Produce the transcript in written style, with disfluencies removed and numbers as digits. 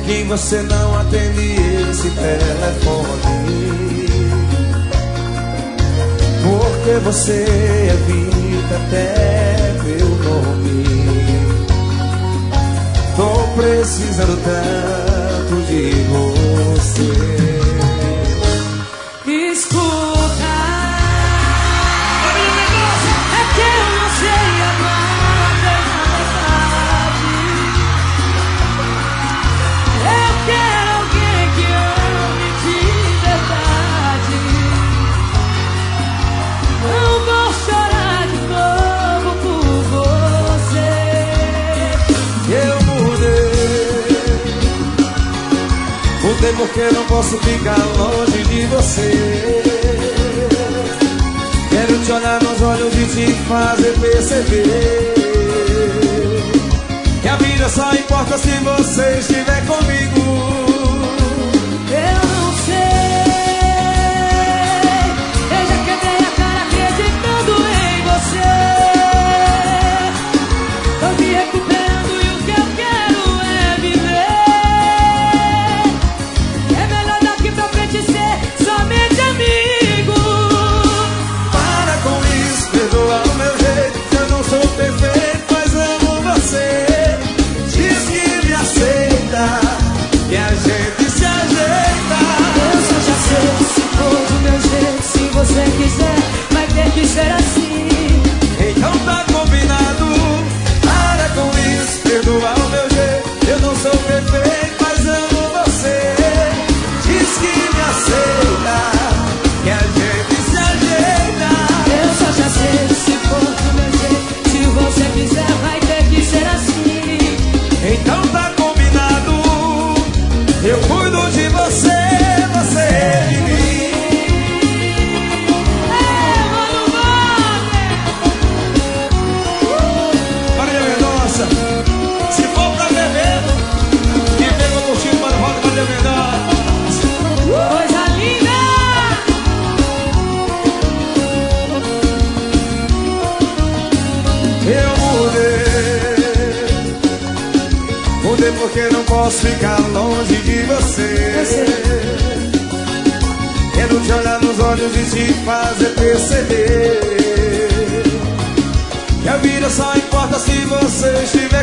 que você não atende esse telefone? Porque você evita até meu nome. Tô precisando tanto de você. Escuta, é que eu não sei amar de verdade. Eu quero alguém que ame de verdade. Não vou chorar de novo por você. Eu mudei porque não posso ficar longe de você. Quero te olhar nos olhos e te fazer perceber que a vida só importa se você estiver comigo. Eu não sei, eu já quebrei a cara acreditando em você. Tô me recuperando e o que eu quero é viver. É melhor daqui pra frente ser somente amigo. Para com isso, perdoa o meu jeito. Eu não sou perfeito, mas amo você. Diz que me aceita, que a gente se ajeita. Eu só já sei, se for do meu jeito, se você quiser, vai ter que ser assim. Então tá combinado. Para com isso, perdoa o meu jeito. Eu não sou perfeito, mas amo você. Diz que me aceita, que a gente se ajeita. Eu só já sei, se for do meu jeito, se você quiser, vai ter que ser assim. Então tá combinado. Eu cuido de você, você de mim. Mano, Marília Mendonça, se for pra beber, que pegou curtindo para o roda, Marília Mendonça. coisa linda! Mudei porque não posso ficar longe de você. Quero te olhar nos olhos e te fazer perceber que a vida só importa se você estiver